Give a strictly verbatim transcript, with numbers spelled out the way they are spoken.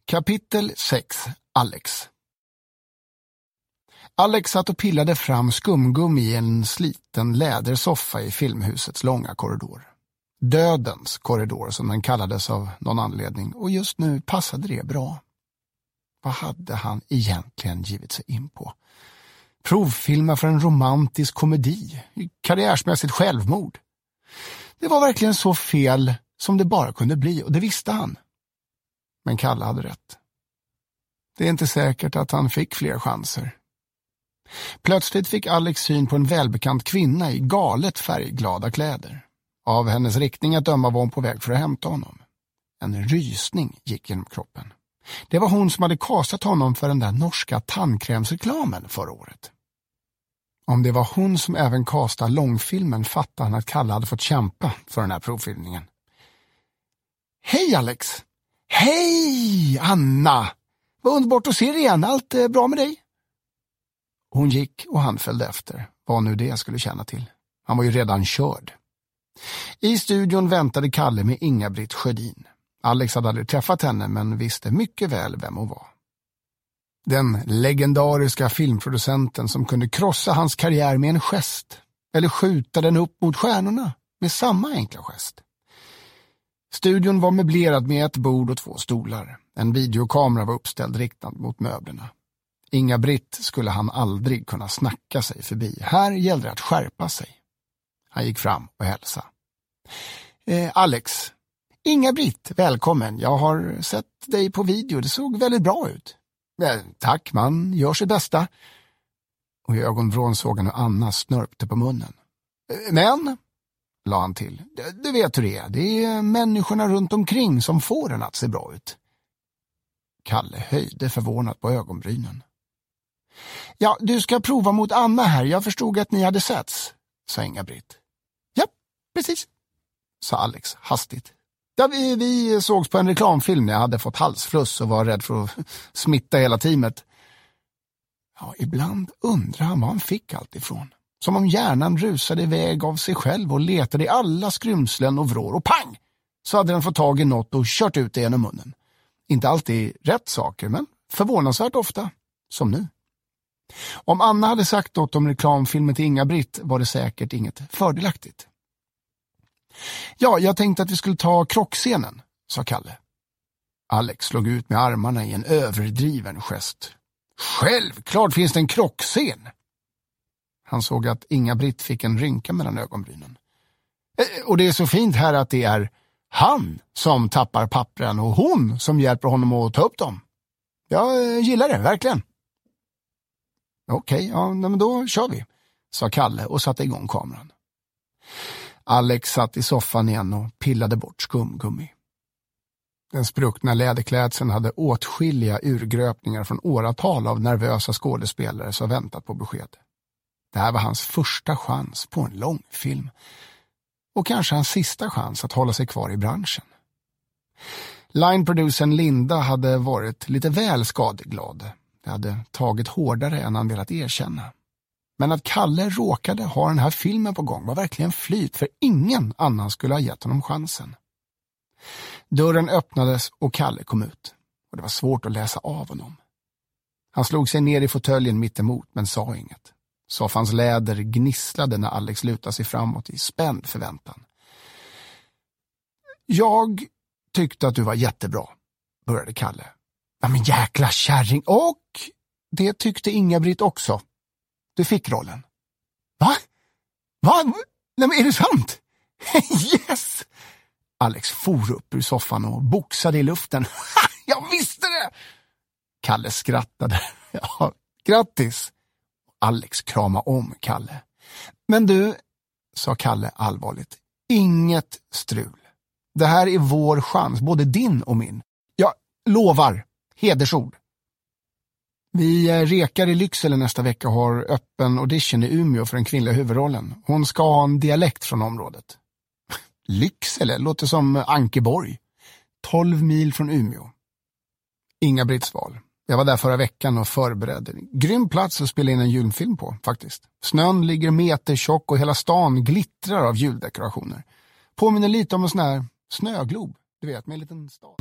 Kapitel sex. Alex. Alex satt och pillade fram skumgummi i en sliten lädersoffa i filmhusets långa korridor. Dödens korridor som den kallades av någon anledning, och just nu passade det bra. Vad hade han egentligen givit sig in på? Provfilma för en romantisk komedi, karriärsmässigt självmord. Det var verkligen så fel som det bara kunde bli, och det visste han. Men Kalle hade rätt. Det är inte säkert att han fick fler chanser. Plötsligt fick Alex syn på en välbekant kvinna i galet färgglada kläder. Av hennes riktning att döma var hon på väg för att hämta honom. En rysning gick genom kroppen. Det var hon som hade kastat honom för den där norska tandkrämsreklamen förra året. Om det var hon som även kastade långfilmen fattade han att Kalle hade fått kämpa för den här provfilmningen. Hej Alex! Hej Anna! Vad underbart att se dig igen, allt är bra med dig? Hon gick och han följde efter, vad nu det skulle känna till. Han var ju redan körd. I studion väntade Kalle med Inga-Britt Sjödin. Alex hade aldrig träffat henne men visste mycket väl vem hon var. Den legendariska filmproducenten som kunde krossa hans karriär med en gest, eller skjuta den upp mot stjärnorna med samma enkla gest. Studion var möblerad med ett bord och två stolar. En videokamera var uppställd riktad mot möblerna. Inga-Britt skulle han aldrig kunna snacka sig förbi. Här gällde det att skärpa sig. Han gick fram och hälsade. Eh, Alex, Inga-Britt, välkommen. Jag har sett dig på video. Det såg väldigt bra ut. Eh, tack, man gör sitt bästa. Och i ögonvrån såg han hur Anna snörpte på munnen. Eh, men, la han till, du vet hur det är. Det är människorna runt omkring som får den att se bra ut. Kalle höjde förvånat på ögonbrynen. Ja, du ska prova mot Anna här. Jag förstod att ni hade setts, sa Inga-Britt. Ja, precis, sa Alex hastigt. Ja, vi, vi sågs på en reklamfilm när jag hade fått halsfluss och var rädd för att smitta hela teamet. Ja, ibland undrar han var han fick allt ifrån. Som om hjärnan rusade iväg av sig själv och letade i alla skrymslen och vrår. Och pang! Så hade den fått tag i något och kört ut det genom munnen. Inte alltid rätt saker, men förvånansvärt ofta, som nu. Om Anna hade sagt något om reklamfilmen till Inga-Britt var det säkert inget fördelaktigt. Ja, jag tänkte att vi skulle ta krockscenen, sa Kalle. Alex slog ut med armarna i en överdriven gest. Självklart finns det en krockscen! Han såg att Inga-Britt fick en rynka mellan ögonbrynen. Och det är så fint här att det är han som tappar pappren och hon som hjälper honom att ta upp dem. Jag gillar det, verkligen. Okej, ja, men då kör vi, sa Kalle och satte igång kameran. Alex satt i soffan igen och pillade bort skumgummi. Den spruckna läderklädseln hade åtskilliga urgröpningar från åratal av nervösa skådespelare som väntat på besked. Det här var hans första chans på en långfilm. Och kanske hans sista chans att hålla sig kvar i branschen. Line-producern Linda hade varit lite väl skadeglad. Det hade tagit hårdare än han velat erkänna. Men att Kalle råkade ha den här filmen på gång var verkligen flyt, för ingen annan skulle ha gett honom chansen. Dörren öppnades och Kalle kom ut. Och det var svårt att läsa av honom. Han slog sig ner i fåtöljen mitt emot men sa inget. Soffans läder gnisslade när Alex lutade sig framåt i spänd förväntan. Jag tyckte att du var jättebra, började Kalle. Ja, men jäkla kärring. Och det tyckte Inga-Britt också. Du fick rollen. Va? Va? Nej, men är det sant? Yes! Alex for upp ur soffan och boxade i luften. Jag visste det! Kalle skrattade. Ja, grattis! Alex kramade om Kalle. Men du, sa Kalle allvarligt, inget strul. Det här är vår chans, både din och min. Jag lovar, hedersord. Vi rekar i Lycksele nästa vecka och har öppen audition i Umeå för den kvinnliga huvudrollen. Hon ska ha en dialekt från området. Lycksele låter som Ankeborg. tolv mil från Umeå. Inga-Britts val. Jag var där förra veckan och förberedde. Grym plats att spela in en julfilm på, faktiskt. Snön ligger meter tjock och hela stan glittrar av juldekorationer. Påminner lite om en sån här snöglob, du vet, med en liten stad.